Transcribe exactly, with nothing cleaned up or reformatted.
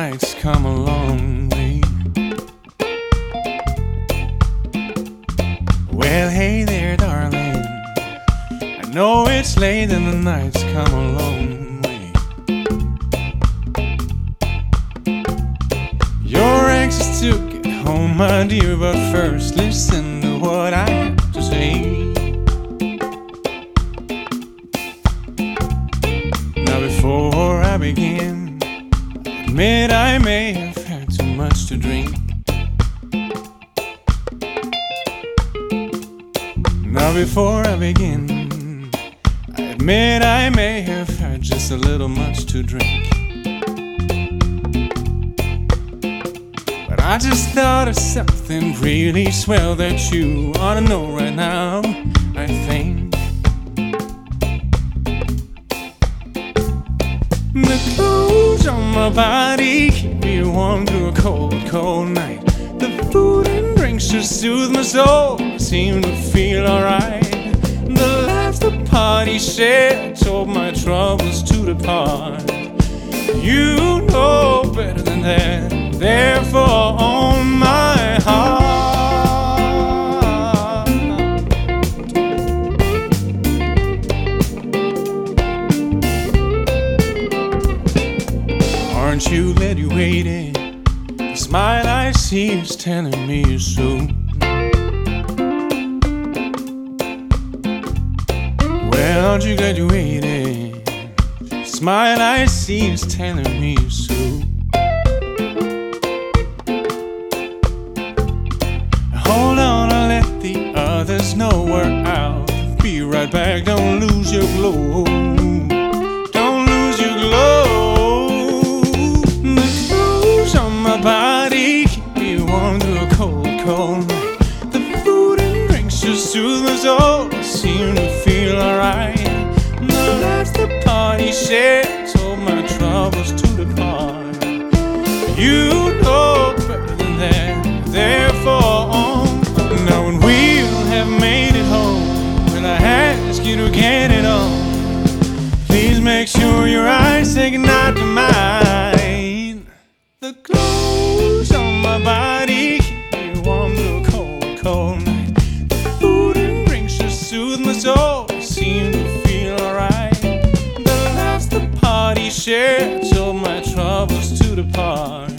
night's come a long way. Well, hey there, darling, I know it's late and the night's come a long way. You're anxious to get home, my dear, but first listen to what I have to say. Now before I begin, I admit I may have had too much to drink. Now before I begin, I admit I may have had just a little much to drink. But I just thought of something really swell that you ought to know right now, I think. The clothes on my body keep me warm through a cold, cold night. The food and drinks just soothe my soul, I seem to feel alright. The laughs, the party share told my troubles to depart. You know better than that, therefore on my heart. Aren't you glad you waited? The smile I see is telling me so. Well, aren't you glad you waited? The smile I see is telling me so. Hold on, I'll let the others know we're out. Be right back, don't lose your glow. Don't lose your glow. The clothes on my body keep me warm through a cold, cold night. The food and drinks just soothe my soul, I seem to feel alright. The laughs, the party share told my troubles to depart. You know better than that, therefore on. Now when we'll have made it home, will I ask you to get it on? Please make sure your eyes say goodnight to mine. The clothes on my body keep me warm through a cold, cold night. The food and drinks just soothe my soul, I seem to feel alright. The laughs, the party share told my troubles to depart.